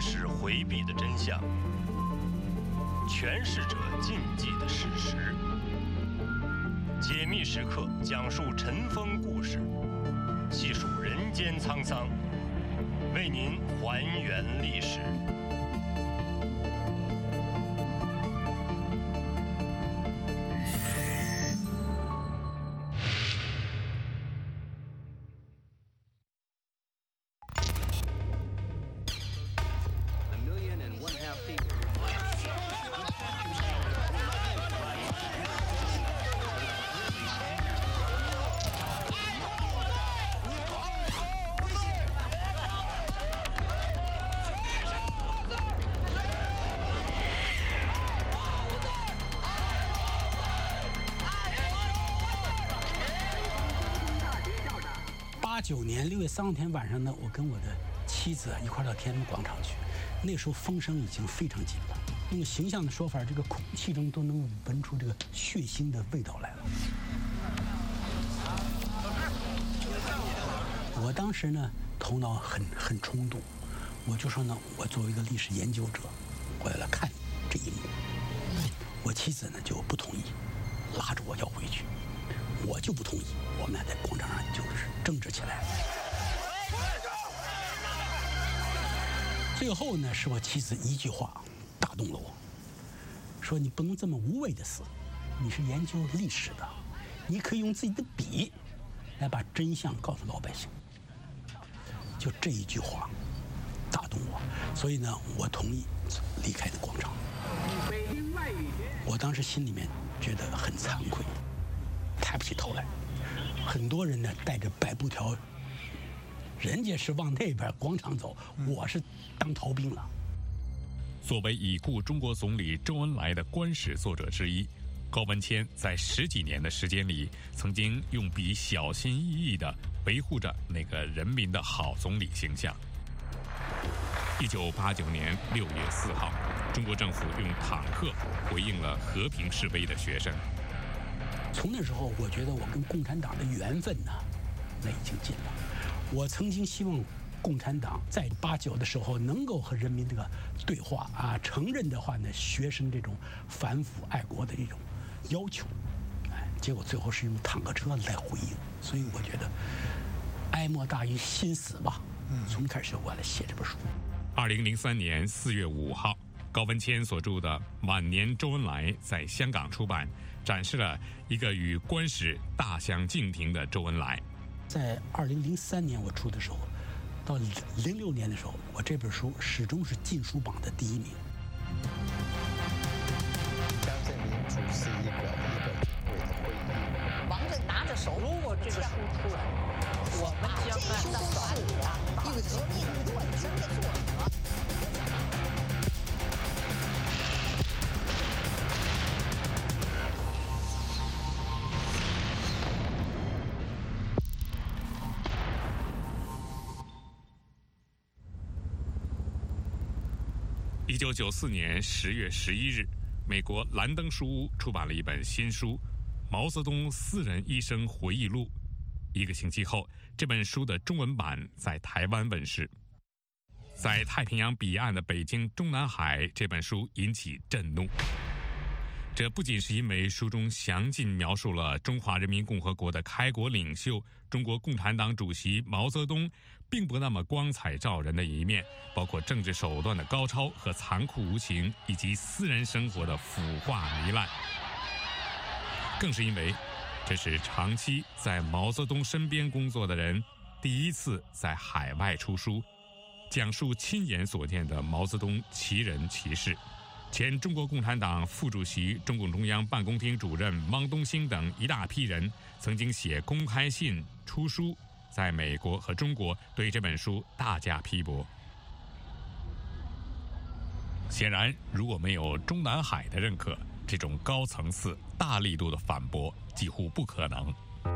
世回避的真相，诠释者禁忌的事实。解密时刻讲述尘封故事，细数人间沧桑，为您还原历史。 89年6月3号天晚上呢，我跟我的妻子一块到天安门广场去。那时候风声已经非常紧了，用形象的说法，这个空气中都能闻出这个血腥的味道来了。我当时呢，头脑很冲动，我就说呢，我作为一个历史研究者，我要来看这一幕。我妻子呢就不同意，拉着我要回去。我就不同意，我们俩在广场上就是争执起来了。最后呢，是我妻子一句话打动了我，说你不能这么无谓的死，你是研究历史的，你可以用自己的笔来把真相告诉老百姓。就这一句话打动我，所以呢，我同意离开的广场。我当时心里面觉得很惭愧。抬不起头来，很多人呢带着白布条，人家是往那边广场走，我是当逃兵了。 作为已故中国总理周恩来的官史作者之一，高文谦在10几年的时间里，曾经用笔小心翼翼地维护着那个人民的好总理形象。1989年6月4号，中国政府用坦克回应了和平示威的学生。 从那时候，我觉得我跟共产党的缘分呢，那已经尽了。我曾经希望共产党在89的时候能够和人民这个对话啊，承认的话呢，学生这种反腐爱国的一种要求，结果最后是用坦克车来回应。所以我觉得，哀莫大于心死吧。从开始我来写这本书。 2003年4月5号，高文谦所著的《晚年周恩来》在香港出版。展示了一个与官史大相径庭的周恩来。 在2003年我出的时候，到06年的时候，我这本书始终是禁书榜的第1名。 江泽民主持一个委的会议， 王震拿着手，如果这个书出来，我们将按照一个革命转身的作者。 1994年10月11日，美国兰登书屋出版了一本新书《毛泽东私人一生回忆录》。1个星期后，这本书的中文版在台湾问世。在太平洋彼岸的北京中南海，这本书引起震怒。这不仅是因为书中详尽描述了中华人民共和国的开国领袖中国共产党主席毛泽东并不那么光彩照人的一面，包括政治手段的高超和残酷无情，以及私人生活的腐化糜烂。更是因为这是长期在毛泽东身边工作的人第一次在海外出书，讲述亲眼所见的毛泽东奇人奇事。前中国共产党副主席、中共中央办公厅主任汪东兴等一大批人曾经写公开信、出书，在美国和中国对这本书大加批驳。显然，如果没有中南海的认可，这种高层次、大力度的反驳几乎不可能。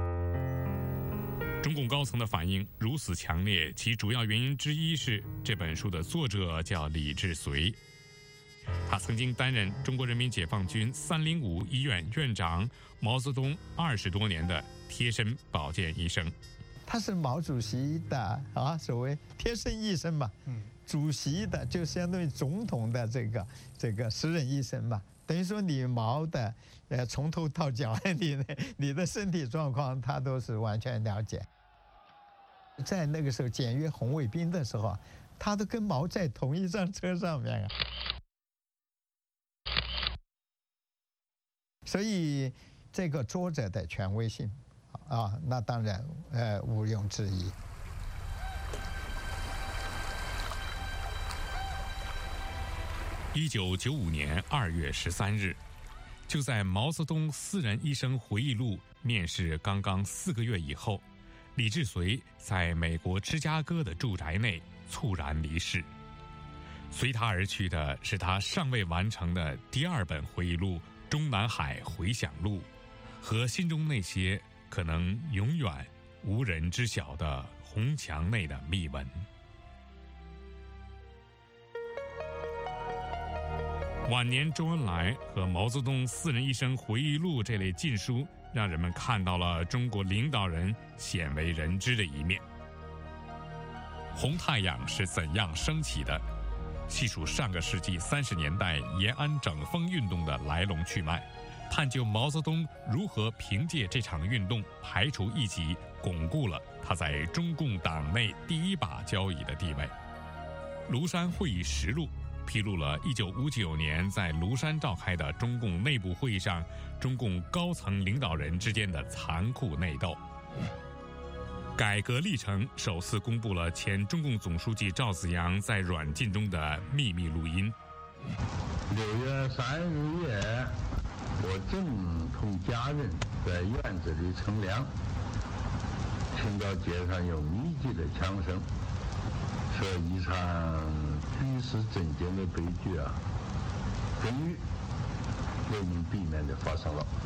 中共高层的反应如此强烈，其主要原因之一是这本书的作者叫李志绥。他曾经担任中国人民解放军305医院院长，毛泽东20多年的贴身保健医生。 他是毛主席的所谓贴身医生嘛。 主席的，就相当于总统的这个私人医生嘛。等于说你毛的，从头到脚，你的身体状况，他都是完全了解。在那个时候检阅红卫兵的时候啊，他都跟毛在同一辆车上面啊。所以这个作者的权威性啊，那当然毋庸置疑。 1995年2月13日，就在毛泽东私人医生回忆录面世刚刚4个月以后，李志绥在美国芝加哥的住宅内猝然离世。随他而去的是他尚未完成的第2本回忆录《中南海回响录》，和心中那些可能永远无人知晓的红墙内的秘闻。晚年周恩来和毛泽东私人医生回忆录这类禁书，让人们看到了中国领导人鲜为人知的一面。红太阳是怎样升起的？细数上个世纪30年代延安整风运动的来龙去脉，探究毛泽东如何凭借这场运动排除异己，巩固了他在中共党内第1把交椅的地位。庐山会议实录披露了1959年在庐山召开的中共内部会议上，中共高层领导人之间的残酷内斗。改革历程首次公布了前中共总书记赵紫阳在软禁中的秘密录音。 6月30夜，我正同家人在院子里乘凉，听到街上有密集的枪声，说一场举世震惊的悲剧啊，终于为民避免的发生了。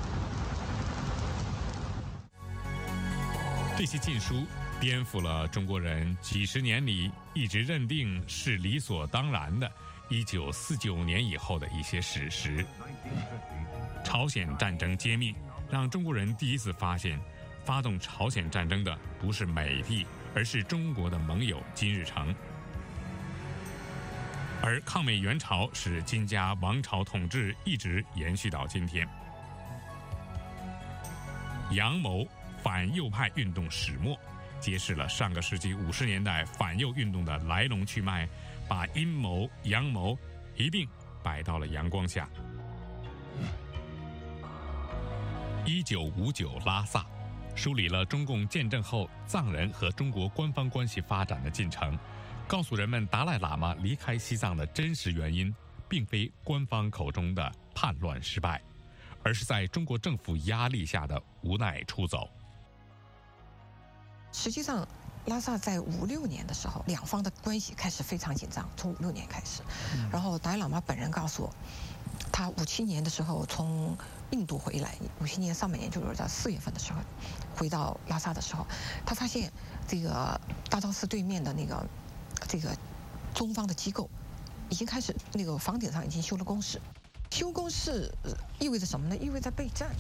这些禁书颠覆了中国人几十年里一直认定是理所当然的1949年以后的一些史实。朝鲜战争揭秘，让中国人第一次发现，发动朝鲜战争的不是美帝，而是中国的盟友金日成。而抗美援朝使金家王朝统治一直延续到今天。阳谋反右派运动始末，揭示了上个世纪50年代反右运动的来龙去脉，把阴谋、阳谋一并摆到了阳光下。1959拉萨梳理了中共建政后藏人和中国官方关系发展的进程，告诉人们达赖喇嘛离开西藏的真实原因，并非官方口中的叛乱失败，而是在中国政府压力下的无奈出走。 实际上，拉萨在56年的时候，两方的关系开始非常紧张，从56年开始。然后达赖喇嘛本人告诉我，他57年的时候从印度回来，57年上半年就是在4月份的时候，回到拉萨的时候，他发现这个大昭寺对面的这个中方的机构已经开始那个房顶上已经修了工事。修工事意味着什么呢？意味着备战。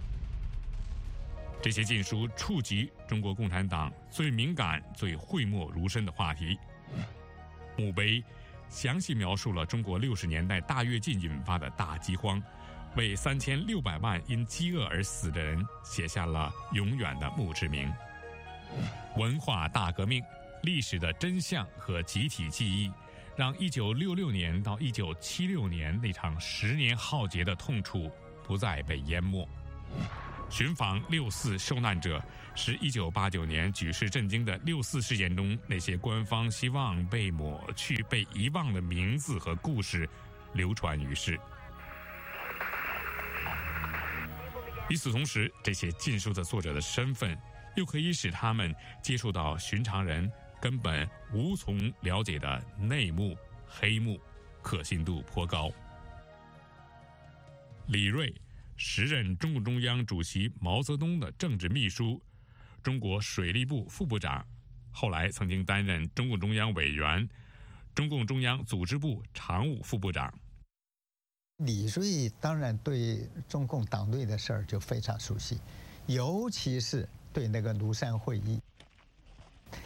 这些禁书触及中国共产党最敏感、最讳莫如深的话题。墓碑详细描述了中国60年代大跃进引发的大饥荒，为3600万因饥饿而死的人写下了永远的墓志铭。文化大革命、历史的真相和集体记忆，让1966年到1976年那场10年浩劫的痛楚不再被淹没。寻访64受难者，是1989年举世震惊的64事件中那些官方希望被抹去、被遗忘的名字和故事流传于世。与此同时，这些禁书的作者的身份，又可以使他们接触到寻常人根本无从了解的内幕、黑幕，可信度颇高。李锐，时任中共中央主席毛泽东的政治秘书，中国水利部副部长，后来曾经担任中共中央委员、中共中央组织部常务副部长。 李锐当然对中共党内的事儿就非常熟悉，尤其是对那个庐山会议。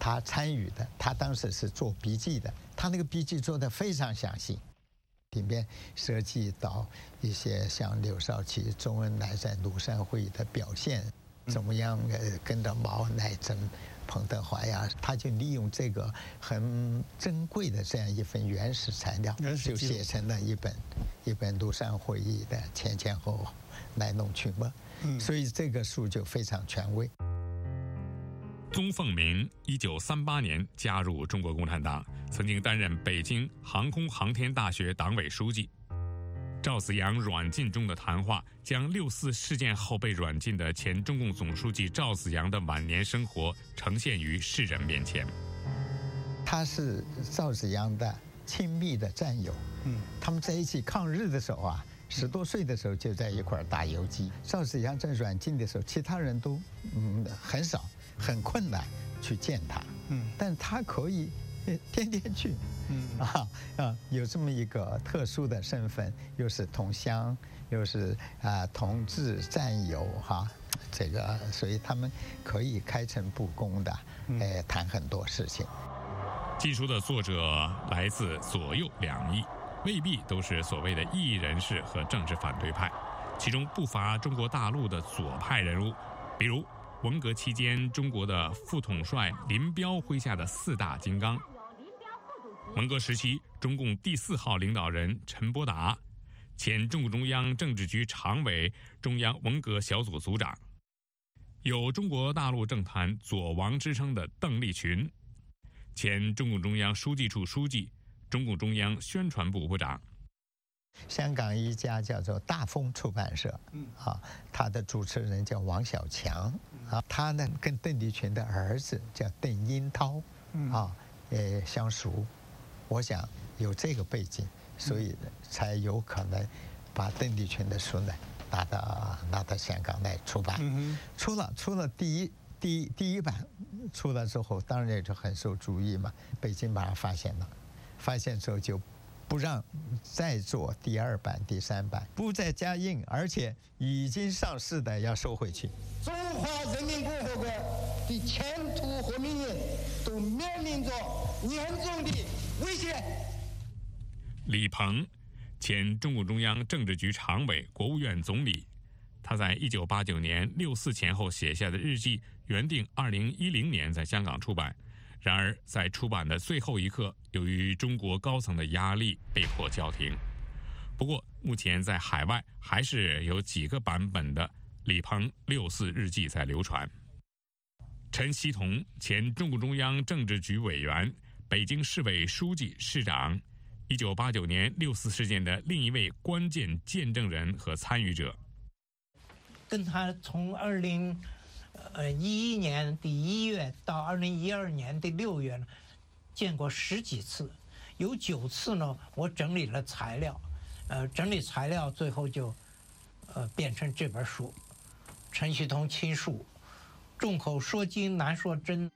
他参与的，他当时是做笔记的，他那个笔记做得非常详细，里面涉及到一些像刘少奇、周恩来在庐山会议的表现，怎么样跟着毛乃真、彭德怀呀，他就利用这个很珍贵的这样一份原始材料，就写成了一本庐山会议的前后来龙去脉。所以这个书就非常权威。 宗凤鸣1938年加入中国共产党，曾经担任北京航空航天大学党委书记。赵紫阳软禁中的谈话，将6·4事件后被软禁的前中共总书记赵紫阳的晚年生活呈现于世人面前。 他是赵紫阳的亲密的战友，他们在一起抗日的时候啊，10多岁的时候就在一块儿打游击。赵紫阳在软禁的时候，其他人都很少。很困难去见他，但他可以天天去，有这么一个特殊的身份，又是同乡，又是同志战友这个，所以他们可以开诚布公的谈很多事情。 禁书的作者来自左右两翼，未必都是所谓的异议人士和政治反对派，其中不乏中国大陆的左派人物，比如文革期间中国的副统帅林彪麾下的4大金刚，文革时期中共第4号领导人陈伯达，前中共中央政治局常委、中央文革小组组长，有中国大陆政坛左王之称的邓力群，前中共中央书记处书记、中共中央宣传部部长。 香港一家叫做大风出版社，他的主持人叫王小强，他呢跟邓力群的儿子叫邓英涛，相熟。我想有这个背景，所以才有可能把邓力群的书呢拿到香港来出版。出了第一版，出了之后，当然也就很受注意嘛。北京把它发现了，发现之后就不让再做第2版、第3版，不再加印，而且已经上市的要收回去。 中华人民共和国的前途和命运都面临着严重的危险。 李鹏，前中共中央政治局常委、国务院总理，他在1989年6·4前后写下的日记，原定2010年在香港出版。然而，在出版的最后一刻，由于中国高层的压力，被迫叫停。不过，目前在海外还是有几个版本的李鹏6·4日记在流传。陈锡同，前中共中央政治局委员、北京市委书记、市长，1989年6·4事件的另一位关键见证人和参与者。 跟他从2011年的1月到2012年的6月呢，见过10几次，有9次呢，我整理了材料，整理材料最后就变成这本书，陈锡同亲述，众口说经难说真。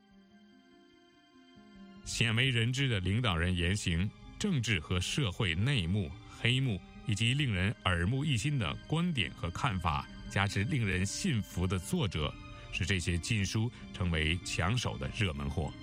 鲜为人知的领导人言行、政治和社会内幕、黑幕，以及令人耳目一新的观点和看法，加之令人信服的作者，使这些禁书成为抢手的热门货。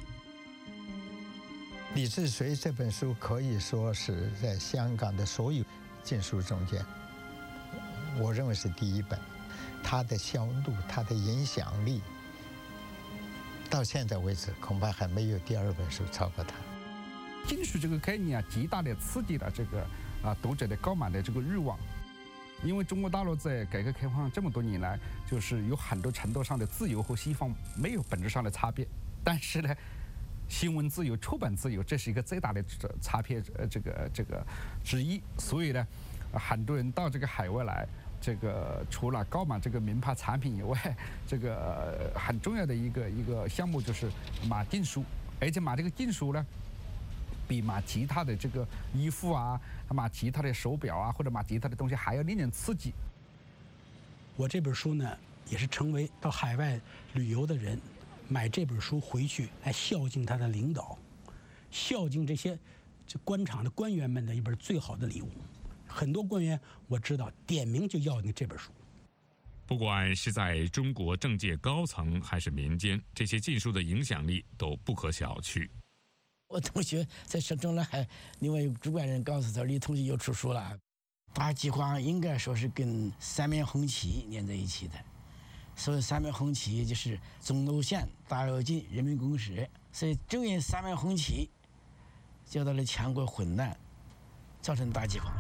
李志绥这本书可以说是在香港的所有禁书中间，我认为是第一本。它的销路、它的影响力，到现在为止恐怕还没有第2本书超过它。 禁书这个概念极大的刺激了这个读者的购买的这个欲望。因为中国大陆在改革开放这么多年来，就是有很多程度上的自由和西方没有本质上的差别，但是呢，新闻自由、出版自由，这是一个最大的差别，这个之一。所以呢，很多人到这个海外来，这个除了购买这个名牌产品以外，这个很重要的一个项目就是买禁书，而且买这个禁书呢，比买其他的这个衣服啊，买其他的手表啊，或者买其他的东西还要令人刺激。 我这本书呢，也是成为到海外旅游的人买这本书回去来孝敬他的领导，孝敬这些官场的官员们的一本最好的礼物。很多官员我知道点名就要你这本书。 不管是在中国政界高层还是民间，这些禁书的影响力都不可小觑。 我同学在省中还另外有主管人告诉他，李同学又出书了。大饥荒应该说是跟三面红旗连在一起的，所谓三面红旗也就是钟楼县、大跃进、人民公社，所以正因三面红旗交到了强国混乱，造成大饥荒。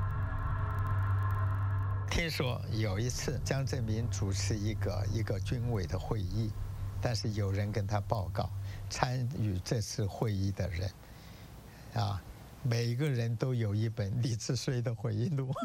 听说有一次江泽民主持一个军委的会议，但是有人跟他报告，参与这次会议的人，每个人都有一本李志绥的回忆录，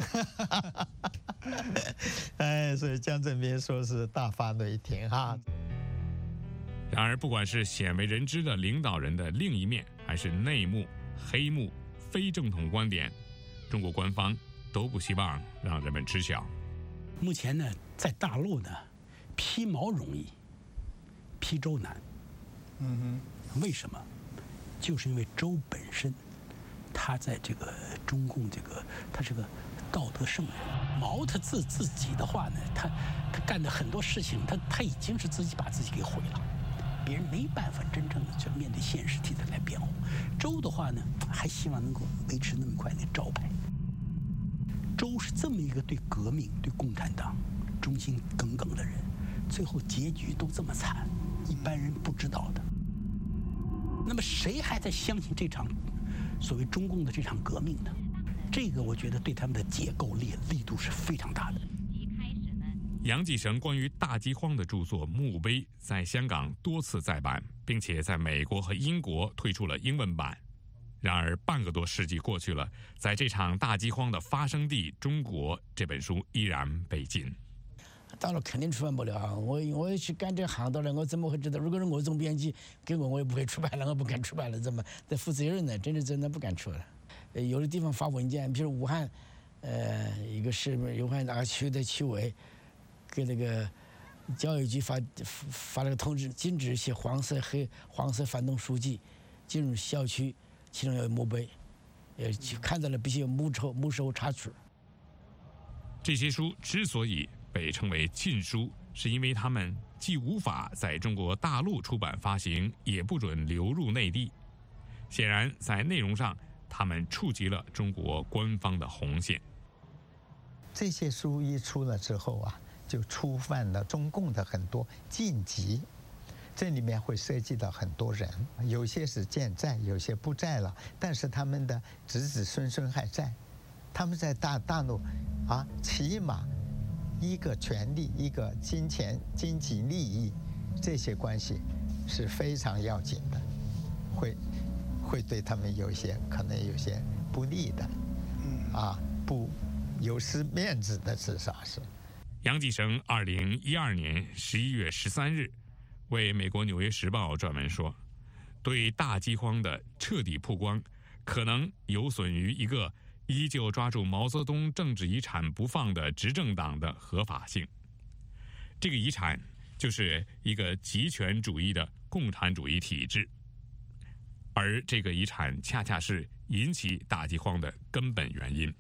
所以江泽民说是大发雷霆哈。 然而，不管是鲜为人知的领导人的另一面，还是内幕、黑幕、非正统观点，中国官方都不希望让人们知晓。 目前呢，在大陆呢，批毛容易，批周难。为什么？就是因为周本身，他在这个中共他是个道德圣人。毛他自己的话呢，他干的很多事情，他已经是自己把自己给毁了，别人没办法真正的去面对现实替他来辩护。周的话呢，还希望能够维持那么块那招牌。周是这么一个对革命、对共产党忠心耿耿的人，最后结局都这么惨，一般人不知道的。那么谁还在相信这场所谓中共的这场革命呢？这个我觉得对他们的解构力度是非常大的。 杨继绳关于大饥荒的著作《墓碑》在香港多次再版，并且在美国和英国推出了英文版。然而半个多世纪过去了，在这场大饥荒的发生地中国，这本书依然被禁。 大陆肯定出版不了，我去干这行当了，我怎么会知道？如果是我总编辑给我也不会出版了，我不敢出版了，怎么得负责任呢？真的不敢出了。有的地方发文件，比如武汉，一个市武汉哪个区的区委给那个教育局发了个通知，禁止一些黄色反动书籍进入校区，其中有墓碑，看到了必须有没收插曲。 这些书之所以被称为禁书，是因为它们既无法在中国大陆出版发行，也不准流入内地。显然，在内容上，它们触及了中国官方的红线。 这些书一出了之后就触犯了中共的很多禁忌，这里面会涉及到很多人，有些是健在，有些不在了，但是他们的子子孙孙还在，他们在大陆起码一个权利，一个金钱、经济利益，这些关系是非常要紧的，会对他们可能有些不利的，不有失面子的，至少是。 杨继绳2012年11月13日为美国《纽约时报》撰文说，对大饥荒的彻底曝光，可能有损于一个依旧抓住毛泽东政治遗产不放的执政党的合法性。这个遗产就是一个极权主义的共产主义体制，而这个遗产恰恰是引起大饥荒的根本原因。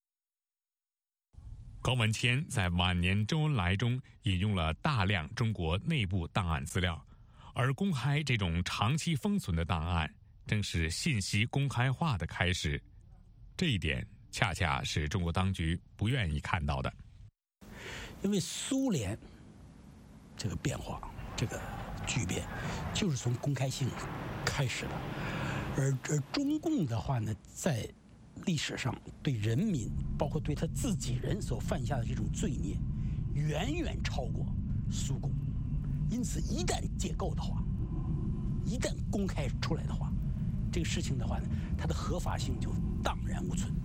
高文谦在晚年周恩来中引用了大量中国内部档案资料，而公开这种长期封存的档案，正是信息公开化的开始。这一点恰恰是中国当局不愿意看到的。 因为苏联这个变化，这个巨变，就是从公开性开始的，而中共的话呢，在历史上对人民，包括对他自己人所犯下的这种罪孽，远远超过苏共。因此，一旦解构的话，一旦公开出来的话，这个事情的话呢，它的合法性就荡然无存。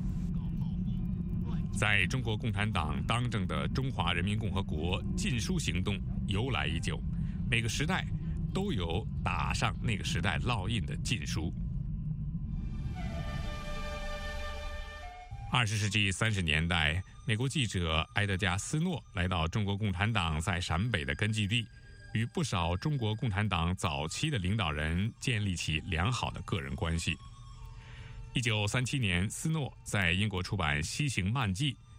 在中国共产党当政的中华人民共和国，禁书行动由来已久，每个时代都有打上那个时代烙印的禁书。20世纪30年代，美国记者埃德加·斯诺来到中国共产党在陕北的根据地，与不少中国共产党早期的领导人建立起良好的个人关系。1937年，斯诺在英国出版《西行漫记》，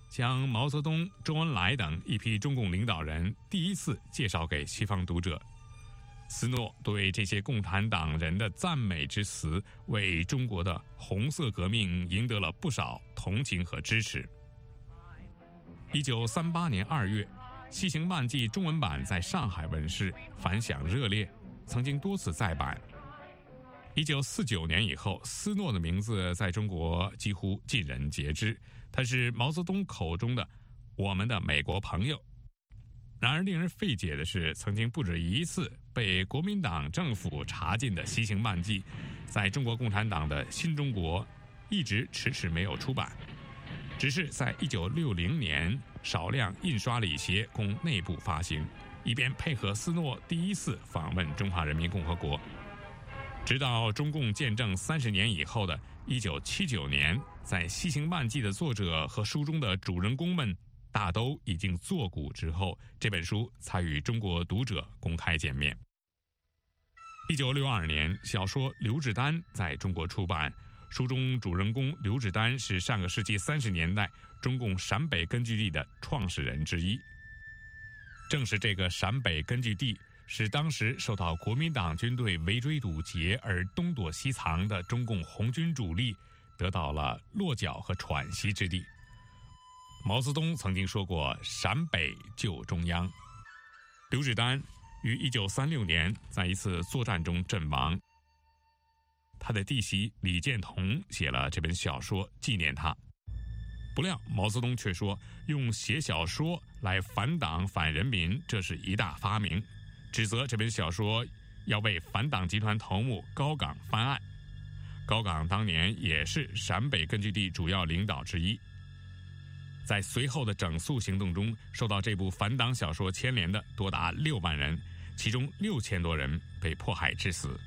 将毛泽东、周恩来等一批中共领导人第一次介绍给西方读者。斯诺对这些共产党人的赞美之词，为中国的红色革命赢得了不少同情和支持。1938年2月，《西行漫记》中文版在上海问世，反响热烈，曾经多次再版。1949年以后，斯诺的名字在中国几乎尽人皆知，他是毛泽东口中的我们的美国朋友。然而令人费解的是，曾经不止一次被国民党政府查禁的《西行漫记》，在中国共产党的新中国一直迟迟没有出版，只是在1960年少量印刷了一些供内部发行，以便配合斯诺第一次访问中华人民共和国。直到中共建政30年以后的1979年，在《西行漫记》的作者和书中的主人公们大都已经作古之后，这本书才与中国读者公开见面。1962年，小说《刘志丹》在中国出版，书中主人公刘志丹是上个世纪30年代中共陕北根据地的创始人之一。正是这个陕北根据地，使当时受到国民党军队围追堵截而东躲西藏的中共红军主力得到了落脚和喘息之地。毛泽东曾经说过陕北救中央。刘志丹于1936年在一次作战中阵亡，他的弟媳李建彤写了这本小说纪念他。不料毛泽东却说，用写小说来反党反人民，这是一大发明，指责这本小说要为反党集团头目高岗翻案。高岗当年也是陕北根据地主要领导之一。在随后的整肃行动中，受到这部反党小说牵连的多达6万人，其中6000多人被迫害致死。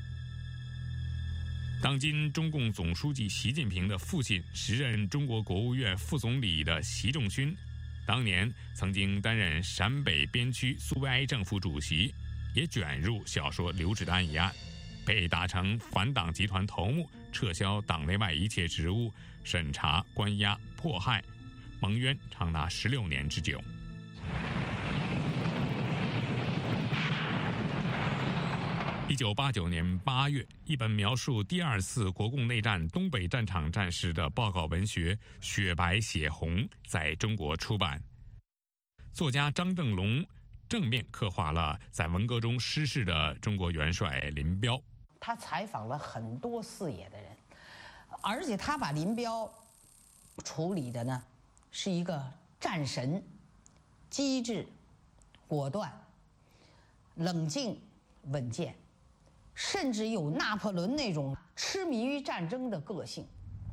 当今中共总书记习近平的父亲，时任中国国务院副总理的习仲勋，当年曾经担任陕北边区苏维埃政府主席，也卷入小说《刘志丹》一案，被打成反党集团头目，撤销党内外一切职务，审查、关押、迫害，蒙冤长达16年之久。1989年8月，一本描述第2次国共内战东北战场战时的报告文学《雪白血红》在中国出版。作家张正龙正面刻画了在文革中失势的中国元帅林彪。 他采访了很多四野的人，而且他把林彪处理的呢是一个战神，机智、果断、冷静、稳健，甚至有拿破仑那种痴迷于战争的个性。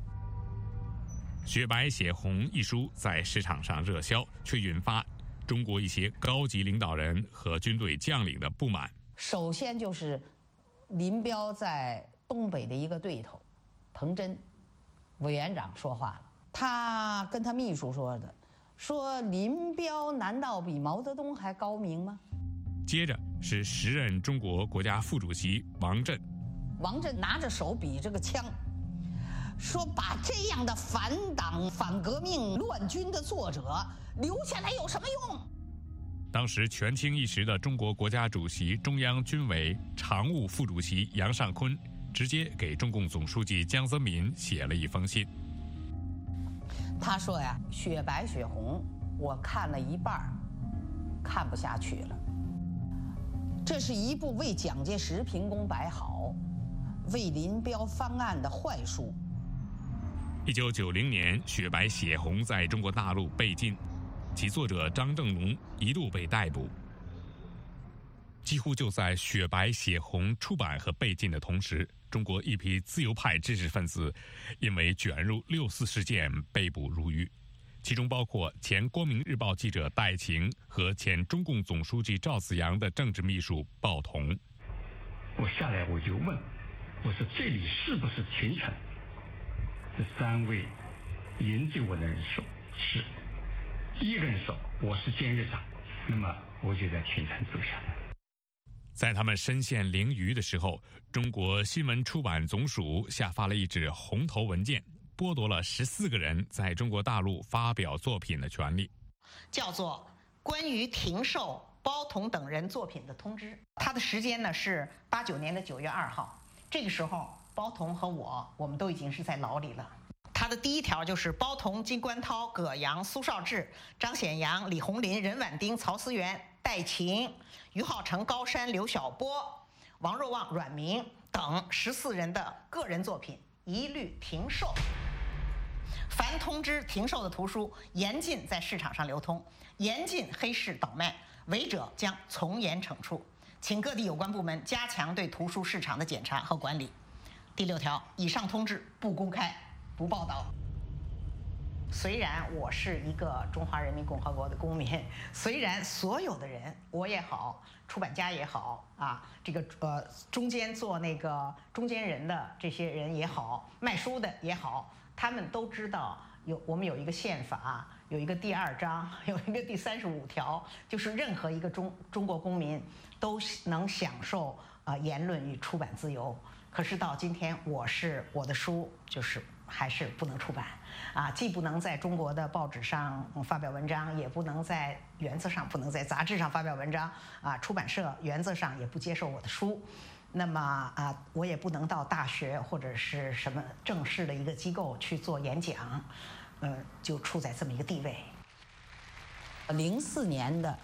《雪白血红》一书在市场上热销，却引发中国一些高级领导人和军队将领的不满。 首先就是林彪在东北的一个对头彭真委员长说话了，他跟他秘书说的，说林彪难道比毛泽东还高明吗？ 接着是时任中国国家副主席王震。 王震拿着手比这个枪，说把这样的反党反革命乱军的作者留下来有什么用？ 当时权倾一时的中国国家主席、中央军委常务副主席杨尚昆直接给中共总书记江泽民写了一封信。 他说呀，雪白雪红我看了一半，看不下去了。这是一部为蒋介石评功摆好，为林彪翻案的坏书。 1990年，《雪白血红》在中国大陆被禁，其作者张正龙一度被逮捕。几乎就在《雪白血红》出版和被禁的同时，中国一批自由派知识分子因为卷入6·4事件被捕入狱，其中包括前《光明日报》记者戴晴和前中共总书记赵紫阳的政治秘书鲍同。 我下来我就问，我说这里是不是秦城？这3位迎接我的人说是，第一个人说我是监狱长，那么我就在秦城走下来。 在他们身陷囹圄的时候，中国新闻出版总署下发了一纸红头文件， 剥夺了14个人在中国大陆发表作品的权利， 叫做《关于停售包同等人作品的通知》。它的时间呢是89年的9月2号，这个时候包同和我们都已经是在牢里了。它的第一条就是包同、金观涛、葛阳、苏绍志、张显阳、李红林、任婉丁、曹思源、戴晴、于浩成、高山、刘晓波、王若望、阮明等14人的个人作品一律停售。凡通知停售的图书，严禁在市场上流通，严禁黑市倒卖，违者将从严惩处。请各地有关部门加强对图书市场的检查和管理。第6条，以上通知不公开、不报道。虽然我是一个中华人民共和国的公民，虽然所有的人，我也好，出版家也好啊，这个中间做那个中间人的这些人也好，卖书的也好，他们都知道我们有一个宪法，有一个第2章，有一个第35条，就是任何一个中国公民都能享受言论与出版自由。可是到今天，我的书就是还是不能出版啊，既不能在中国的报纸上发表文章，也不能在原则上不能在杂志上发表文章啊，出版社原则上也不接受我的书。那么我也不能到大学或者是什么正式的一个机构去做演讲，就处在这么一个地位。04年的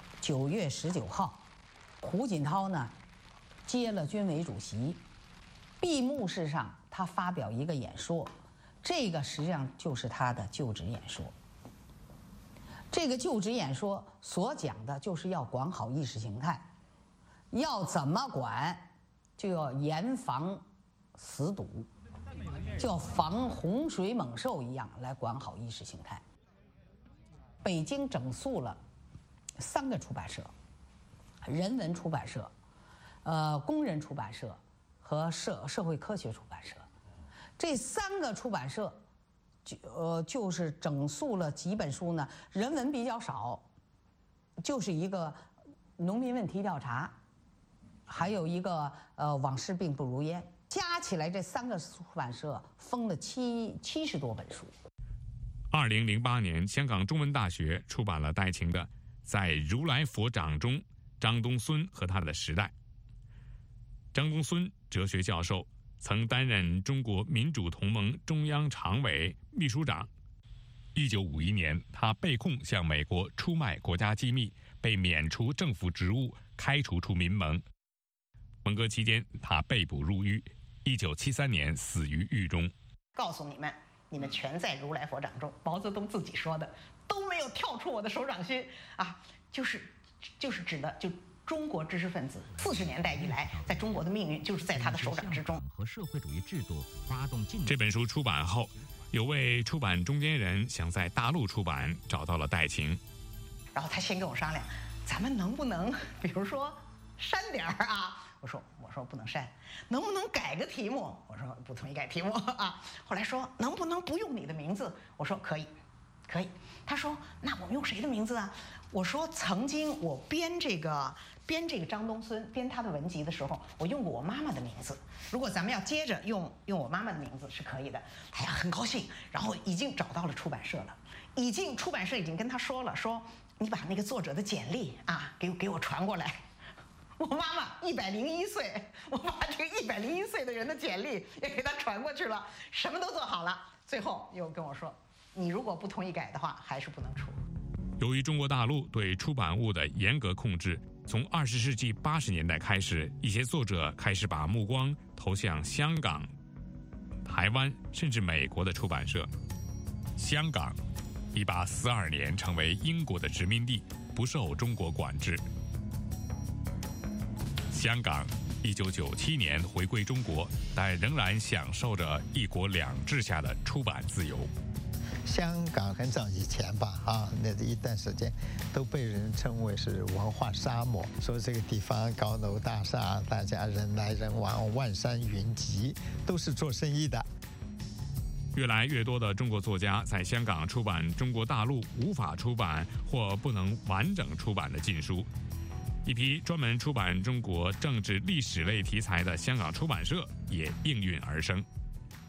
9月19号，胡锦涛呢接了军委主席，闭幕式上他发表一个演说，这个实际上就是他的就职演说。这个就职演说所讲的就是要管好意识形态，要怎么管，就要严防死堵，就要防洪水猛兽一样来管好意识形态。北京整肃了3个出版社，人文出版社、工人出版社和社会科学出版社。这3个出版社就是整肃了几本书呢，人文比较少，就是一个农民问题调查，还有一个往事并不如烟，加起来这3个出版社封了70多本书。 2008年，香港中文大学出版了戴晴的《在如来佛掌中，张东荪和他的时代》。张东荪，哲学教授，曾担任中国民主同盟中央常委秘书长。1951年，他被控向美国出卖国家机密，被免除政府职务，开除出民盟。文革期间，他被捕入狱，1973年死于狱中。 告诉你们，你们全在如来佛掌中，毛泽东自己说的，都没有跳出我的手掌心啊，就是指的就中国知识分子40年代以来，在中国的命运就是在他的手掌之中。 和社会主义制度发动进。 这本书出版后，有位出版中间人想在大陆出版，找到了戴晴。 然后他先跟我商量，咱们能不能，比如说删点儿啊？我说不能删，能不能改个题目？我说不同意改题目啊。后来说能不能不用你的名字？我说可以。他说那我们用谁的名字啊？我说曾经我编这个张东荪编他的文集的时候，我用过我妈妈的名字。如果咱们要接着用我妈妈的名字是可以的。哎呀，很高兴。然后已经找到了出版社了，出版社已经跟他说了，说你把那个作者的简历啊给我传过来。我妈妈101岁，我把这个101岁的人的简历也给他传过去了，什么都做好了。最后又跟我说，你如果不同意改的话，还是不能出。 由于中国大陆对出版物的严格控制，从20世纪80年代开始，一些作者开始把目光投向香港、台湾甚至美国的出版社。香港1842年成为英国的殖民地，不受中国管制。香港1997年回归中国，但仍然享受着一国两制下的出版自由。 香港很早以前吧，那一段时间都被人称为是文化沙漠，说这个地方高楼大厦，大家人来人往，万山云集，都是做生意的。 越来越多的中国作家在香港出版中国大陆无法出版或不能完整出版的禁书。一批专门出版中国政治历史类题材的香港出版社也应运而生。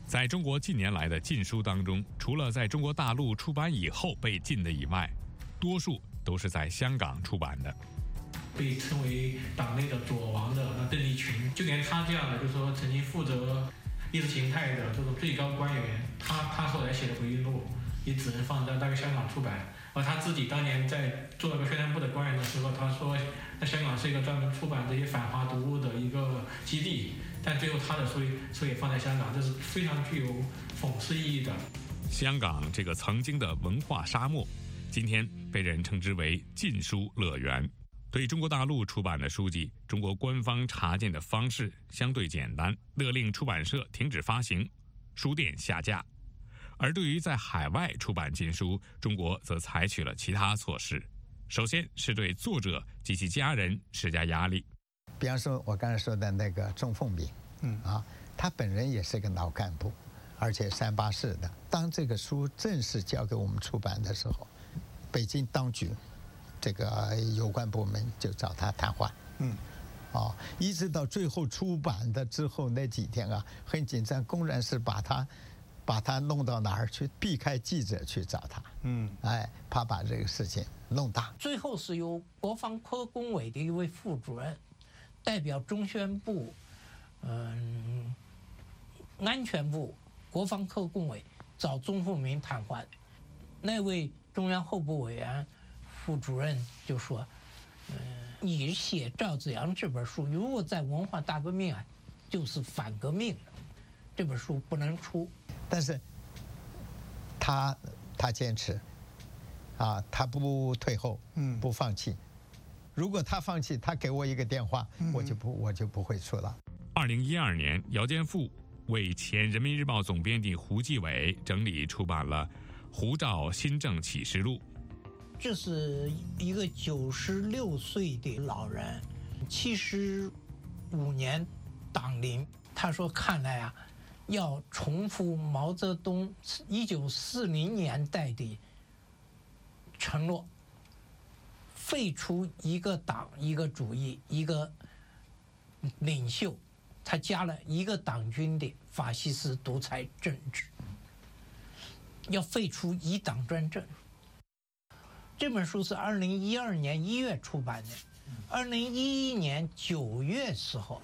在中国近年来的禁书当中，除了在中国大陆出版以后被禁的以外，多数都是在香港出版的。 被称为党内的左王的邓丽群，就连他这样的，就是说曾经负责意识形态的这种最高官员，他后来写的回忆录也只能放在那个香港出版。而他自己当年在做那个宣传部的官员的时候，他说那香港是一个专门出版这些反华读物的一个基地，但最后他的书也放在香港，这是非常具有讽刺意义的。 香港这个曾经的文化沙漠，今天被人称之为禁书乐园。对中国大陆出版的书籍，中国官方查禁的方式相对简单，勒令出版社停止发行，书店下架。而对于在海外出版禁书，中国则采取了其他措施。首先是对作者及其家人施加压力。 比方说我刚才说的那个钟凤鸣，他本人也是个老干部，而且3·8事的。当这个书正式交给我们出版的时候，北京当局这个有关部门就找他谈话，一直到最后出版的之后那几天啊，很紧张，公然是把他弄到哪儿去，避开记者去找他，怕把这个事情弄大。 最后是由国防科工委的一位副主任代表中宣部、安全部、国防科工委找钟凤鸣谈话的。那位中央候补委员副主任就说：“你写赵紫阳这本书，如果在文化大革命啊，就是反革命的，这本书不能出。” 但是他坚持，他不退后，不放弃。如果他放弃，他给我一个电话，我就不会出了。 2012年，姚坚富为前人民日报总编辑胡继伟整理出版了《胡兆新政启示录》。 这是一个96岁的老人，75年党龄。他说：“看来啊，要重复毛泽东1940年代的承诺，废除一个党、一个主义、一个领袖。”他加了一个党军的法西斯独裁政治，要废除一党专政。这本书是2012年1月出版的，2011年9月时候，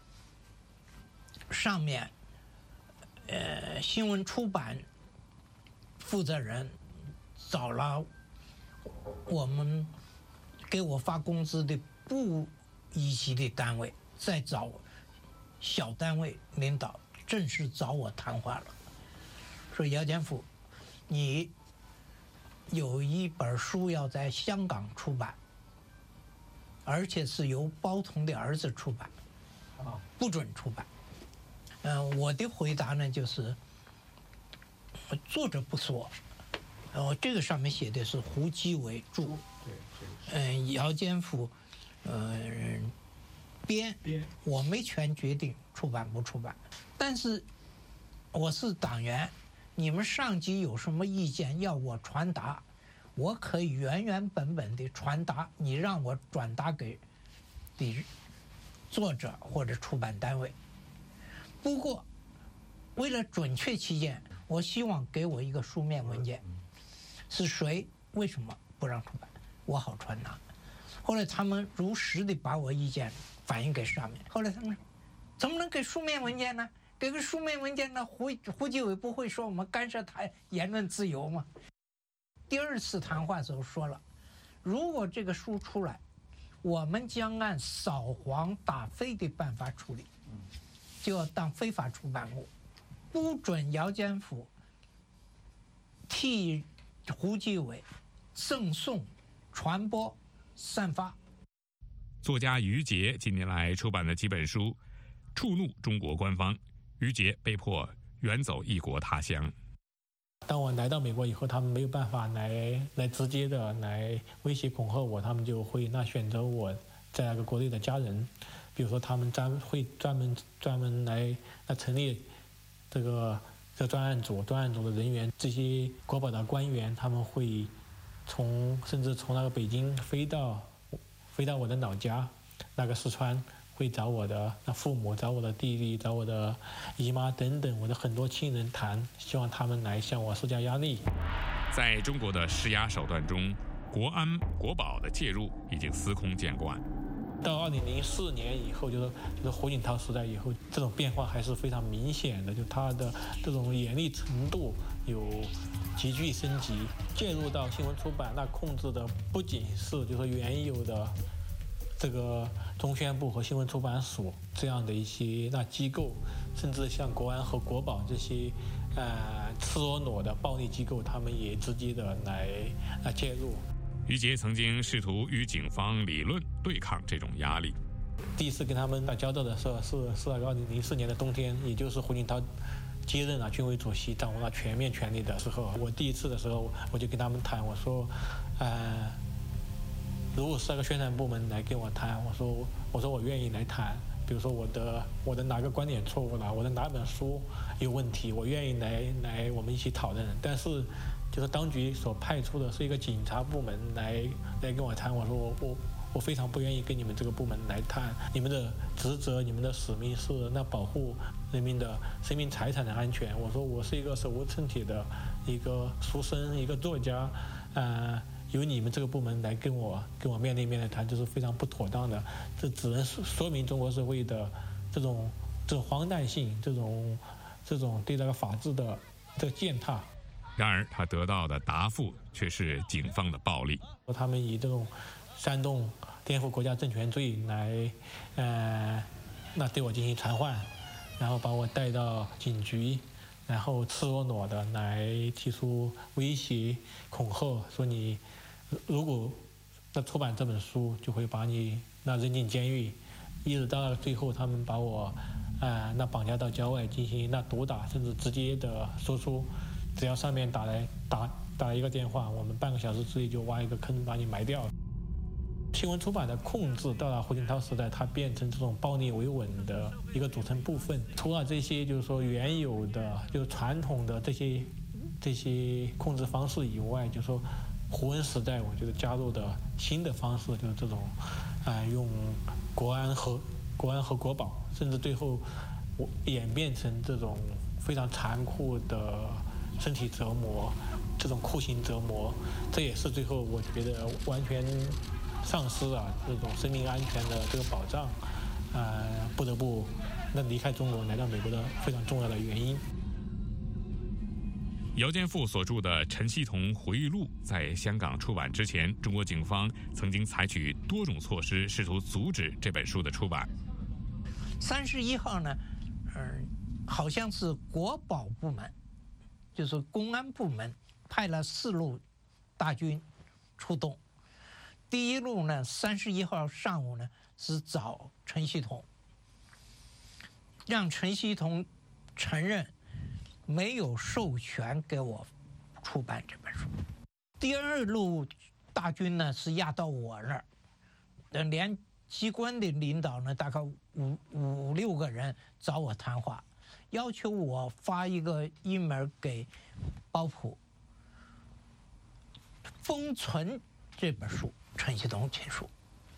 上面新闻出版负责人找了我们给我发工资的部一级的单位，再找小单位领导正式找我谈话了，说姚坚富，你有一本书要在香港出版，而且是由包同的儿子出版，不准出版。我的回答呢就是作者不说，这个上面写的是胡基伟著，姚坚富编，我没权决定出版不出版，但是我是党员，你们上级有什么意见要我传达，我可以原原本本的传达，你让我转达给作者或者出版单位。不过为了准确起见，我希望给我一个书面文件，是谁为什么不让出版，我好传达。后来他们如实的把我意见反映给上面，后来他们说怎么能给书面文件呢？给个书面文件呢，胡继伟不会说我们干涉他言论自由吗？第二次谈话的时候说了，如果这个书出来，我们将按扫黄打非的办法处理，就要当非法出版物，不准姚坚富替胡继伟赠送、传播、散发。 作家于杰近年来出版的几本书触怒中国官方，于杰被迫远走异国他乡。 当我来到美国以后，他们没有办法来直接的来威胁恐吓我，他们就会选择我在那个国内的家人，比如说他们会专门来成立这个专案组的人员，这些国保的官员，他们会甚至从那个北京飞到我的老家那个四川会找我的父母、找我的弟弟、找我的姨妈等等我的很多亲人谈，希望他们来向我施加压力。 在中国的施压手段中，国安国保的介入已经司空见惯。 到2004年以后，就是胡锦涛时代以后，这种变化还是非常明显的，就他的这种严厉程度有急剧升级。介入到新闻出版，那控制的不仅是就是原有的这个中宣部和新闻出版署这样的一些机构，甚至像国安和国保这些赤裸裸的暴力机构，他们也直接的来介入。 于杰曾经试图与警方理论对抗这种压力。 第一次跟他们打交道的时候是2004年的冬天，也就是胡锦涛接任了军委主席，掌握了全面权力的时候。我第一次的时候，我就跟他们谈，我说，如果是那个宣传部门来跟我谈，我说我愿意来谈。比如说我的哪个观点错误了，我的哪本书有问题，我愿意来我们一起讨论。但是就是当局所派出的是一个警察部门来跟我谈，我说我非常不愿意跟你们这个部门来谈，你们的职责、你们的使命是保护人民的生命财产的安全。我说我是一个手无寸铁的一个书生，一个作家，由你们这个部门来跟我面对面的谈，就是非常不妥当的。这只能说明中国社会的这种荒诞性，这种对这个法治的这个践踏。 然而，他得到的答复却是警方的暴力。 他们以这种煽动、颠覆国家政权罪来，对我进行传唤，然后把我带到警局，然后赤裸裸的来提出威胁、恐吓，说你如果出版这本书，就会把你扔进监狱，一直到最后，他们把我绑架到郊外进行毒打，甚至直接的说出。只要上面打一个电话，我们半个小时之内就挖一个坑把你埋掉。新闻出版的控制到了胡锦涛时代，它变成这种暴力维稳的一个组成部分。除了这些就是说原有的就是传统的这些控制方式以外，就是说胡温时代我觉得加入的新的方式就是这种用国安和国保，甚至最后演变成这种非常残酷的身体折磨，这种酷刑折磨，这也是最后我觉得完全丧失了这种生命安全的这个保障，不得不离开中国来到美国的非常重要的原因。 姚建富所著的《陈希同回忆录》在香港出版之前，中国警方曾经采取多种措施，试图阻止这本书的出版。 31号呢，好像是国保部门。就是公安部门派了4路大军出动。第一路呢，31号上午呢是找陈希同，让陈希同承认没有授权给我出版这本书。第二路大军呢是压到我那儿，连机关的领导呢大概五六个人找我谈话。要求我发一个email给包普，封存这本书《陈希同亲书》。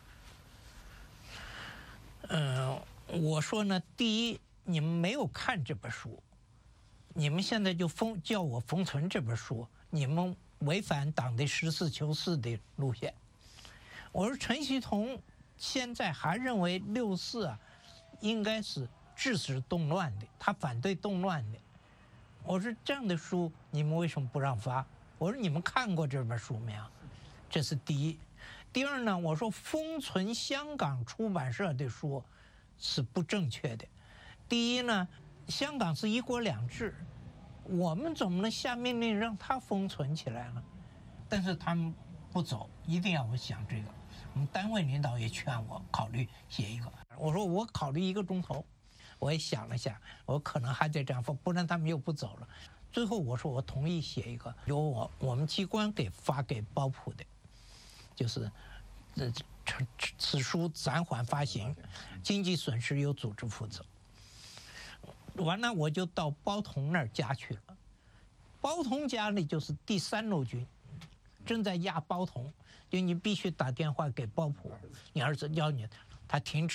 我说呢，第一，你们没有看这本书，你们现在就叫我封存这本书，你们违反党的实事求是的路线。我说陈希同现在还认为64应该是制止动乱的，他反对动乱的。我说这样的书你们为什么不让发？我说你们看过这本书没有？这是第一。第二呢，我说封存香港出版社的书是不正确的。第一呢，香港是1国2制，我们怎么能下命令让他封存起来呢？但是他们不走，一定要我想这个。我们单位领导也劝我考虑写一个。我说我考虑1个钟头。我也想了想，我可能还得这样放，不然他们又不走了。最后我说我同意写一个由我们机关给发给包普的，就是此书暂缓发行，经济损失由组织负责。完了我就到包同那儿家去了。包同家里就是第3路军，正在押包同，就你必须打电话给包普，你儿子要你，他停止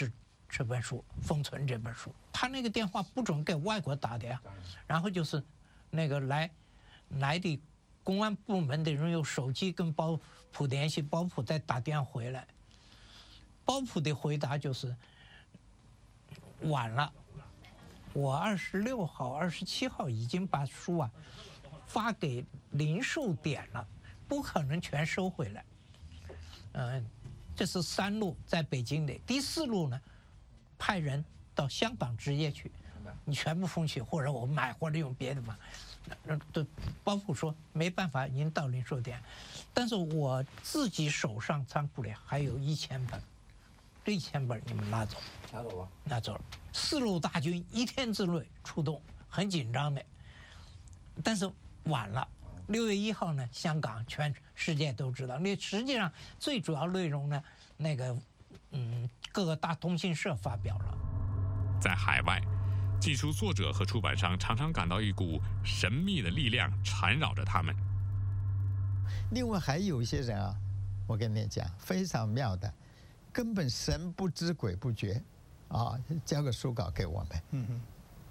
这本书，封存这本书。他那个电话不准给外国打的呀，然后就是那个来的公安部门的人用手机跟保普联系，保普再打电话回来。保普的回答就是晚了，我26号、27号已经把书啊发给零售点了，不可能全收回来。这是3路在北京的，第4路呢，派人到香港直接去，你全部封起，或者我买，或者用别的方法。包括说没办法，已经到零售点，但是我自己手上仓库里还有1000本，这1000本你们拿走， 拿走吧， 拿走了。4路大军1天之内出动，很紧张的，但是晚了。6月1号呢，香港全世界都知道。那实际上最主要内容呢，那个各个大通讯社发表了。 在海外，禁书作者和出版商常常感到一股神秘的力量缠绕着他们。 另外还有一些人啊，我跟你讲，非常妙的，根本神不知鬼不觉，啊，交个书稿给我们，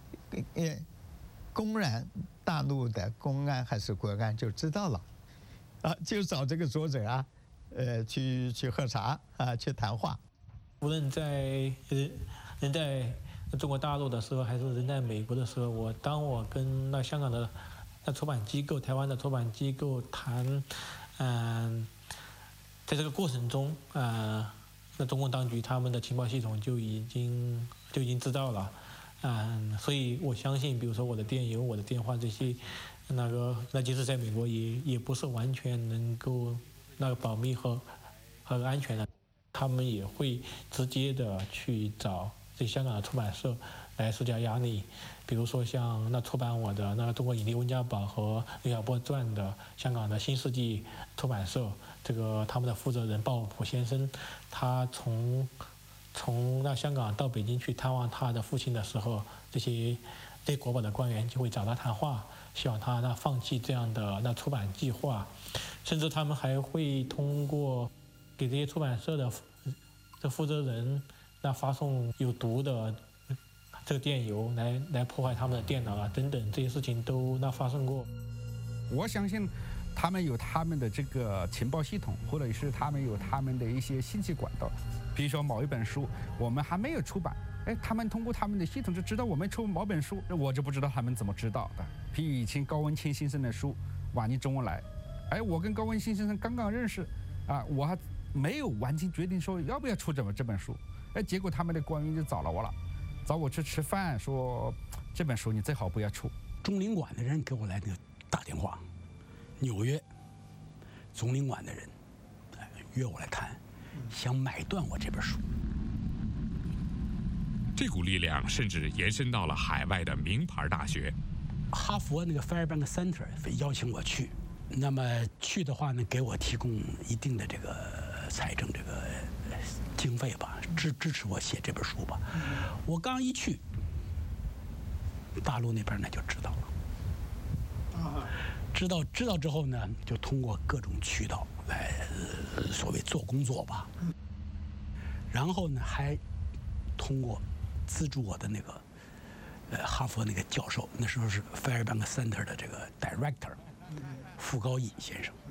公然大陆的公安还是国安就知道了，啊，就找这个作者啊，去喝茶啊，去谈话。 无论人在中国大陆的时候，还是人在美国的时候，当我跟那香港的那出版机构、台湾的出版机构谈，在这个过程中，那中共当局他们的情报系统就已经知道了，所以我相信，比如说我的电邮、我的电话这些，那即使在美国也不是完全能够那个保密和安全的，他们也会直接的去找这香港的出版社来施加压力，比如说像那出版我的那个《中国影帝温家宝》和刘晓波传的香港的新世纪出版社，这个他们的负责人鲍普先生，他从那香港到北京去探望他的父亲的时候，这些国宝的官员就会找他谈话，希望他那放弃这样的那出版计划，甚至他们还会通过给这些出版社的负责人那发送有毒的这个电邮来破坏他们的电脑啊等等，这些事情都发生过。 我相信他们有他们的这个情报系统，或者是他们有他们的一些信息管道。比如说某一本书我们还没有出版，他们通过他们的系统就知道我们出某本书，我就不知道他们怎么知道的。比如以前高文谦先生的书往你中文来，我跟高文谦先生刚刚认识啊，我还没有完全决定说要不要出这本书，结果他们的官员就找了我了，找我去吃饭，说这本书你最好不要出。 中领馆的人给我来个打电话，纽约总领馆的人约我来谈，想买断我这本书。 这股力量甚至延伸到了海外的名牌大学。 哈佛那个 Fairbank Center 邀请我去，那么去的话呢，给我提供一定的这个财政这个经费吧，支持我写这本书吧。我刚一去，大陆那边呢就知道了。知道之后呢，就通过各种渠道来所谓做工作吧。然后呢，还通过资助我的那个哈佛那个教授，那时候是 Fairbank Center 的这个 Director 傅高义先生。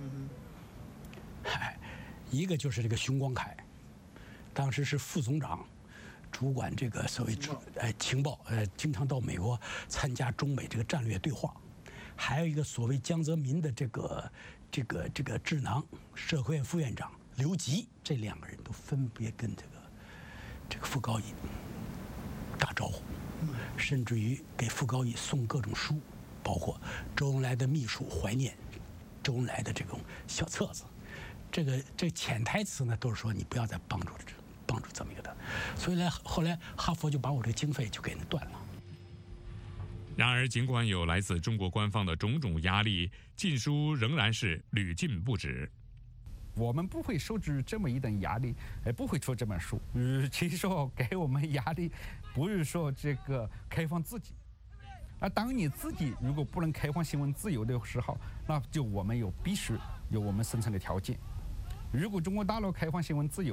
一个就是这个熊光凯，当时是副总长，主管这个所谓情报，经常到美国参加中美这个战略对话。还有一个所谓江泽民的这个智囊，社科院副院长刘吉，这2个人都分别跟这个傅高义打招呼，甚至于给傅高义送各种书，包括周恩来的秘书怀念周恩来的这种小册子。这潜台词呢，都是说你不要再帮助这么一个的，所以呢，后来哈佛就把我这个经费就给人断了。 然而，尽管有来自中国官方的种种压力，禁书仍然是屡禁不止。 我们不会受制这么一等压力，不会出这本书。其实说给我们压力，不是说这个开放自己，当你自己如果不能开放新闻自由的时候，那就必须有我们生存的条件。如果中国大陆开放新闻自由了，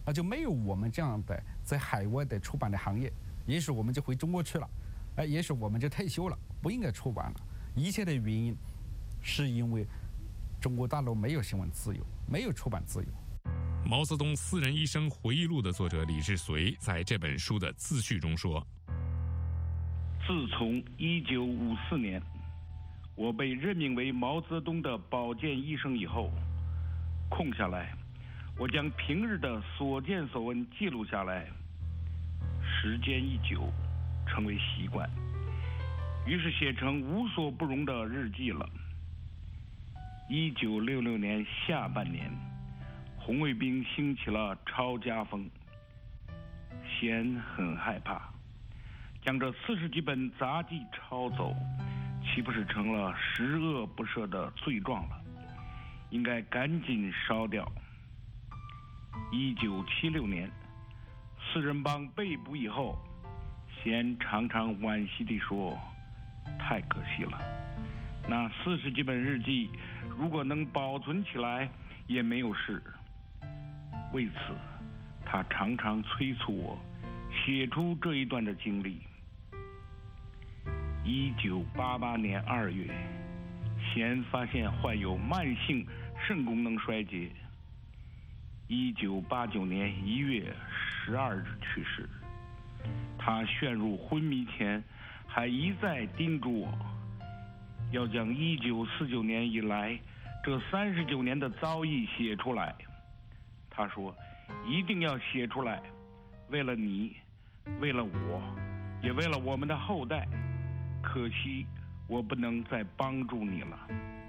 就没有我们这样的在海外的出版的行业，也许我们就回中国去了，也许我们就退休了，不应该出版了。一切的原因是因为中国大陆没有新闻自由，没有出版自由。 毛泽东私人医生回忆录的作者李志绥在这本书的自序中说： 自从1954年我被任命为毛泽东的保健医生以后，空下来，我将平日的所见所闻记录下来，时间一久，成为习惯，于是写成无所不容的日记了。1966年下半年，红卫兵兴起了抄家风，先很害怕，将这40几本杂记抄走，岂不是成了十恶不赦的罪状了？应该赶紧烧掉。1976年，四人帮被捕以后，先常常惋惜地说：“太可惜了，那40几本日记如果能保存起来，也没有事。”为此，他常常催促我写出这一段的经历。1988年2月，先发现患有慢性肾功能衰竭。1989年1月12日去世。他陷入昏迷前，还一再叮嘱我，要将1949年以来这39年的遭遇写出来。他说，一定要写出来，为了你，为了我，也为了我们的后代。可惜我不能再帮助你了。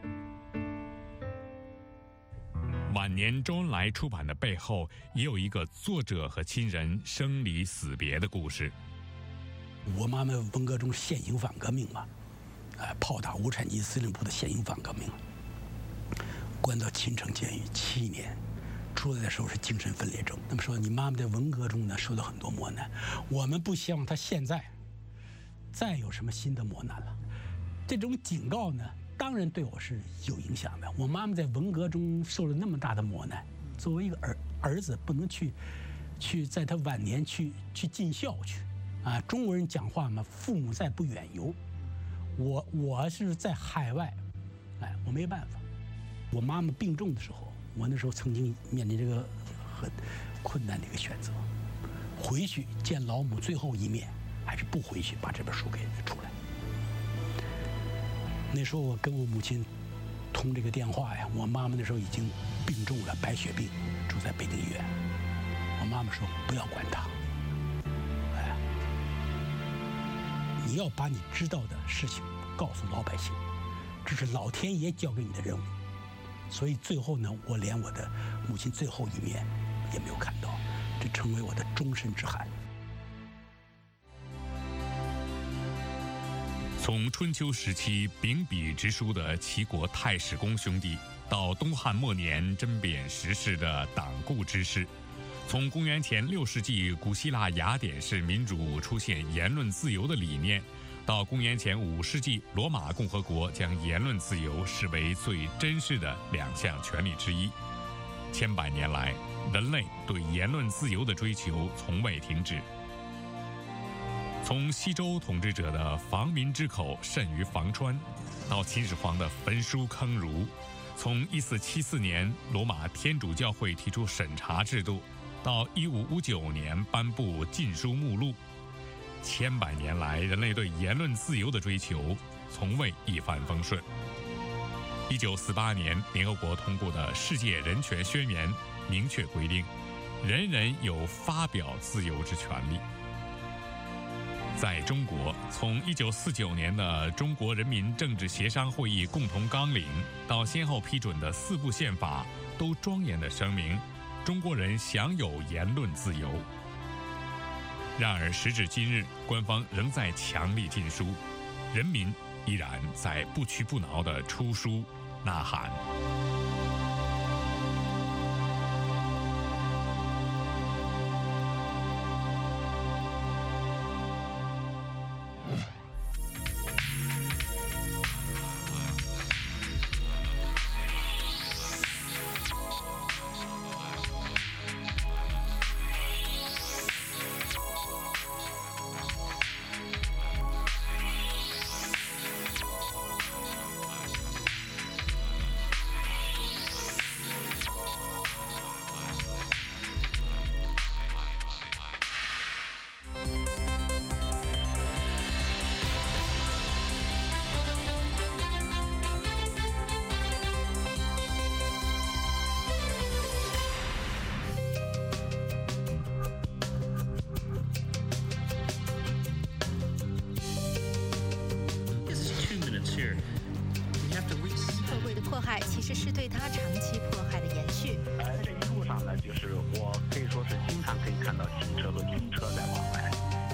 晚年周恩来出版的背后，也有一个作者和亲人生离死别的故事。 我妈妈文革中现行反革命嘛，炮打无产阶级司令部的现行反革命，关到秦城监狱7年，出来的时候是精神分裂症。那么说，你妈妈在文革中呢受到很多磨难，我们不希望她现在再有什么新的磨难了。这种警告呢，当然对我是有影响的。我妈妈在文革中受了那么大的磨难，作为一个儿子，不能去在她晚年去尽孝去，中国人讲话嘛，父母在不远游。我是在海外，我没办法。我妈妈病重的时候，我那时候曾经面临这个很困难的一个选择：回去见老母最后一面，还是不回去把这本书给出来。那时候我跟我母亲通这个电话呀，我妈妈那时候已经病重了，白血病，住在北京医院。我妈妈说不要管她，你要把你知道的事情告诉老百姓，这是老天爷交给你的任务。所以最后呢，我连我的母亲最后一面也没有看到，这成为我的终身之憾。 从春秋时期秉笔直书的齐国太史公兄弟，到东汉末年针砭时事的党锢之士，从公元前6世纪古希腊雅典式民主出现言论自由的理念，到公元前5世纪罗马共和国将言论自由视为最珍视的2项权利之一，千百年来，人类对言论自由的追求从未停止。从西周统治者的防民之口甚于防川，到秦始皇的焚书坑儒；从1474年罗马天主教会提出审查制度，到1559年颁布禁书目录，千百年来，人类对言论自由的追求从未一帆风顺。1948年，联合国通过的《世界人权宣言》明确规定，人人有发表自由之权利。在中国，从1949年的中国人民政治协商会议共同纲领到先后批准的4部宪法，都庄严地声明中国人享有言论自由。然而时至今日，官方仍在强力禁书，人民依然在不屈不挠地出书呐喊。 害，其实是对他长期迫害的延续。 这一路上呢，就是我可以说是经常可以看到汽车和军车在往来。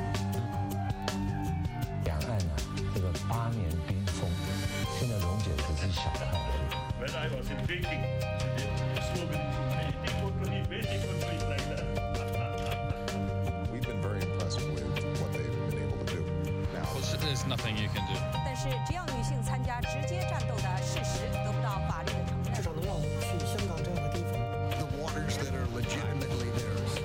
两岸呢，这个8年冰封，现在溶解只是小看而已。 When I was invading, the slogan is invading countries like that. We've been very impressed with what they've been able to do. Now, there's nothing you can do. 但是，只要女性参加直接战斗的事实得不到法律的承认， 至少能让我们去香港这样的地方。 The waters that are legitimately theirs.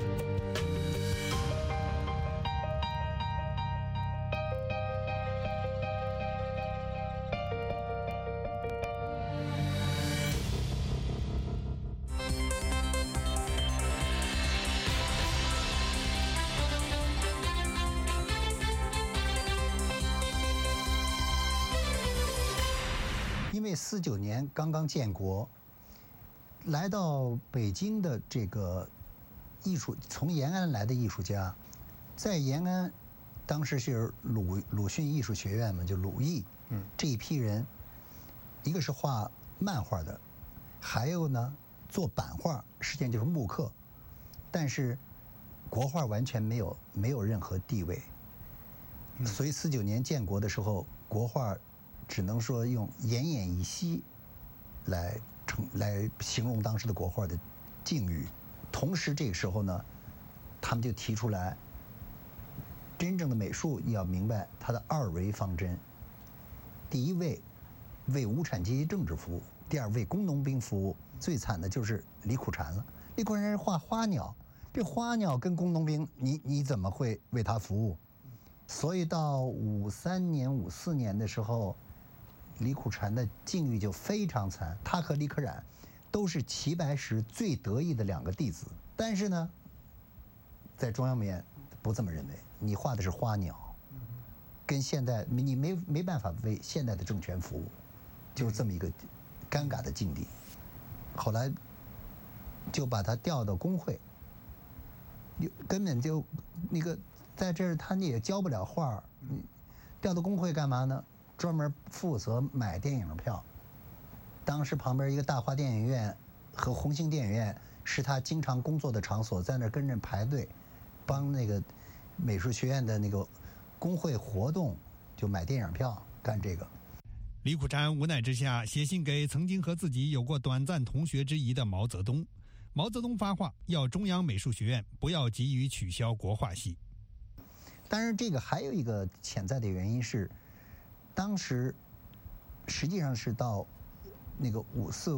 因为49年刚刚建国，来到北京的这个艺术，从延安来的艺术家，在延安，当时是鲁迅艺术学院嘛，就鲁艺，这一批人，一个是画漫画的，还有呢做版画，实际上就是木刻，但是国画完全没有任何地位，所以49年建国的时候，国画只能说用奄奄一息来形容当时的国画的境遇。同时这个时候呢，他们就提出来，真正的美术要明白它的2维方针。第一位为无产阶级政治服务，第二为工农兵服务。最惨的就是李苦禅了。李苦禅是画花鸟，这花鸟跟工农兵，你怎么会为他服务？所以到53年、54年的时候，李苦禅的境遇就非常惨。他和李可染都是齐白石最得意的2个弟子，但是呢，在中央美院不这么认为。你画的是花鸟，跟现代你没办法为现代的政权服务，就是这么一个尴尬的境地。后来就把他调到工会，根本就那个在这儿他也教不了画，调到工会干嘛呢？专门负责买电影票。当时旁边一个大华电影院和红星电影院是他经常工作的场所，在那跟着排队，帮那个美术学院的那个工会活动，就买电影票干这个。 李苦禅无奈之下写信给曾经和自己有过短暂同学之谊的毛泽东。毛泽东发话要中央美术学院不要急于取消国画系。 当然，这个还有一个潜在的原因是，当时实际上是到那个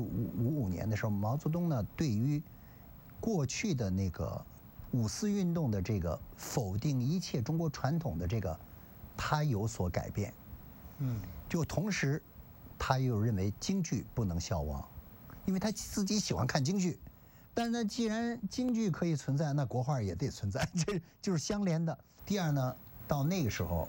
54、55年的时候，毛泽东呢对于过去的那个5·4运动的这个否定一切中国传统的这个，他有所改变。就同时，他又认为京剧不能消亡，因为他自己喜欢看京剧。但是呢，既然京剧可以存在，那国画也得存在，这就是相连的。第二呢，到那个时候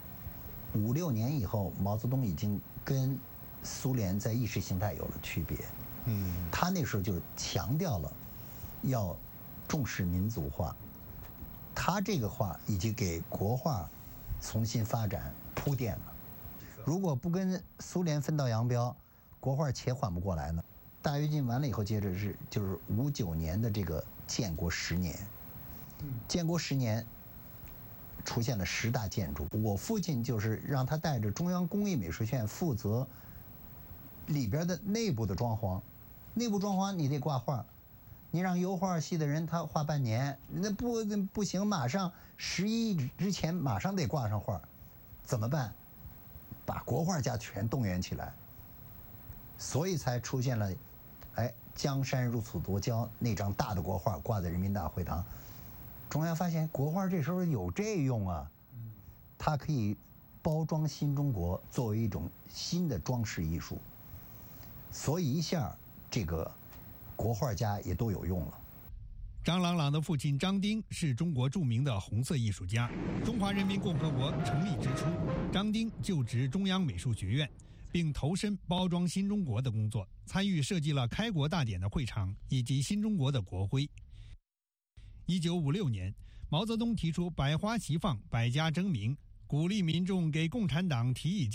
，5、6年以后，毛泽东已经跟苏联在意识形态有了区别。他那时候就强调了要重视民族化，他这个话已经给国画重新发展铺垫了。如果不跟苏联分道扬镳，国画且缓不过来呢。大跃进完了以后，接着就是59年的这个建国10年。建国10年出现了10大建筑。我父亲就是让他带着中央工艺美术学院负责里边的内部的装潢。内部装潢你得挂画，你让油画系的人他画半年，那不行，马上11之前马上得挂上画，怎么办？把国画家全动员起来，所以才出现了，江山如此多娇那张大的国画挂在人民大会堂。中央发现国画这时候有这用啊，它可以包装新中国，作为一种新的装饰艺术，所以一下这个国画家也都有用了。 张郎朗的父亲张丁是中国著名的红色艺术家。中华人民共和国成立之初，张丁就职中央美术学院，并投身包装新中国的工作，参与设计了开国大典的会场以及新中国的国徽。1956年，毛泽东提出百花齐放、百家争鸣，鼓励民众给共产党提意见。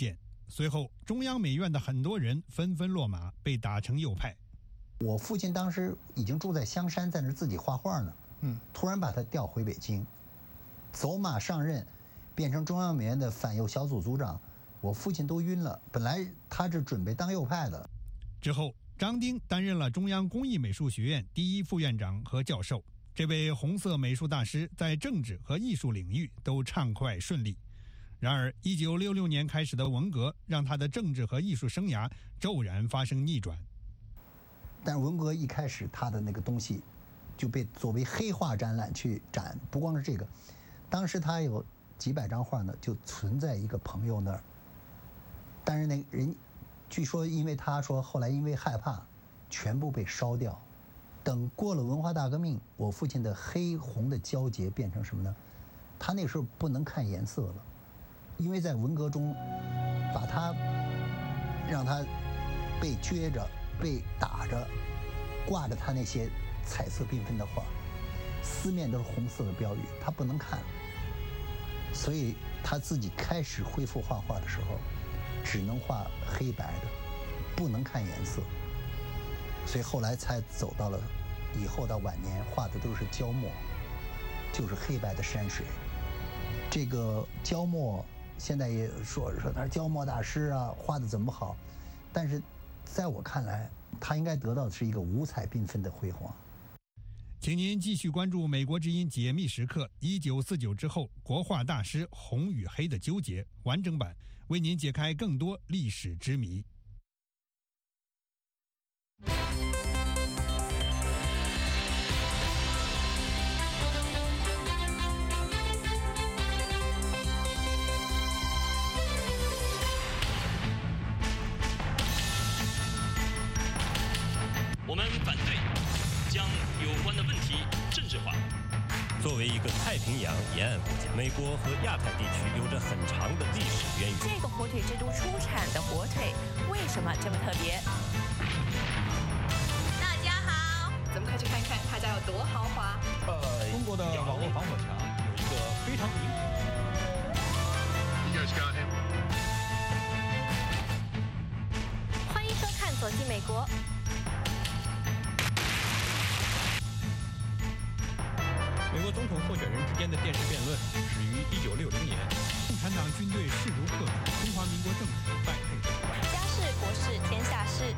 随后，中央美院的很多人纷纷落马，被打成右派。 我父亲当时已经住在香山，在那儿自己画画呢。突然把他调回北京，走马上任，变成中央美院的反右小组组长。我父亲都晕了，本来他是准备当右派的。 之后，张丁担任了中央工艺美术学院第1副院长和教授。这位红色美术大师在政治和艺术领域都畅快顺利。然而，1966年开始的文革让他的政治和艺术生涯骤然发生逆转。 但文革一开始，他的那个东西就被作为黑画展览去展，不光是这个，当时他有几百张画呢，就存在一个朋友那儿。但是那人，据说因为他说后来因为害怕，全部被烧掉。等过了文化大革命，我父亲的黑红的交结变成什么呢？他那时候不能看颜色了，因为在文革中，把他让他被撅着、被打着，挂着他那些彩色缤纷的画，四面都是红色的标语，他不能看。所以他自己开始恢复画画的时候，只能画黑白的，不能看颜色。所以后来才走到了以后到晚年画的都是焦墨，就是黑白的山水。这个焦墨现在也说他是焦墨大师啊，画的怎么好？但是在我看来，他应该得到的是一个五彩缤纷的辉煌。 请您继续关注《美国之音解密时刻1949之后国画大师红与黑的纠结》完整版，为您解开更多历史之谜。 我们反对将有关的问题政治化。 作为一个太平洋沿岸国家，美国和亚太地区有着很长的历史渊源。 这个火腿之都出产的火腿为什么这么特别？大家好，咱们快去看看他家有多豪华。 中国的网络防火墙有一个非常明显。 欢迎收看《走进美国》。 美国总统候选人之间的电视辩论始于1960年。 共产党军队势如破竹，中华民国政府败退。 家事国事天下事。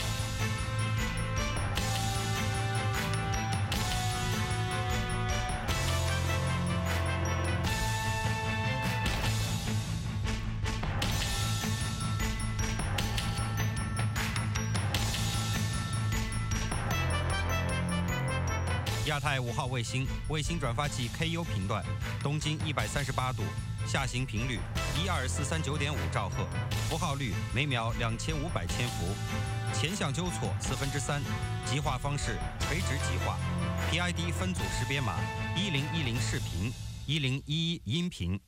亚太5号卫星转发器 KU 频段，东经138度，下行频率12439.5兆赫，符号率每秒2500千伏，前向纠错3/4，极化方式垂直极化 ，PID 分组识别码1010视频，1011音频。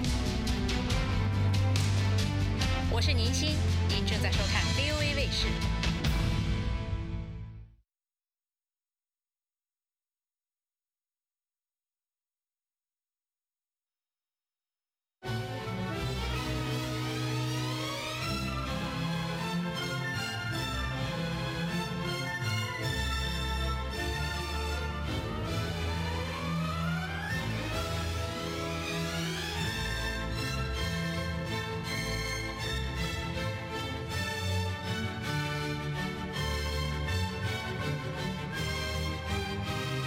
我是宁鑫，您正在收看 VOA 卫视。